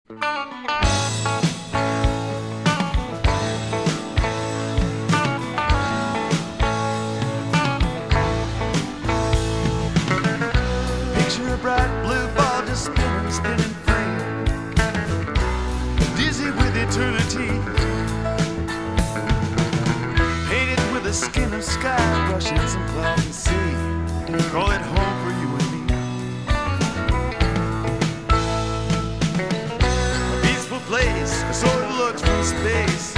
Picture a bright blue ball just spinning, spinning free, dizzy with eternity, painted with the skin of sky, brushes and clouds and sea. Call it home for you and me. A peaceful place, so it looks from space.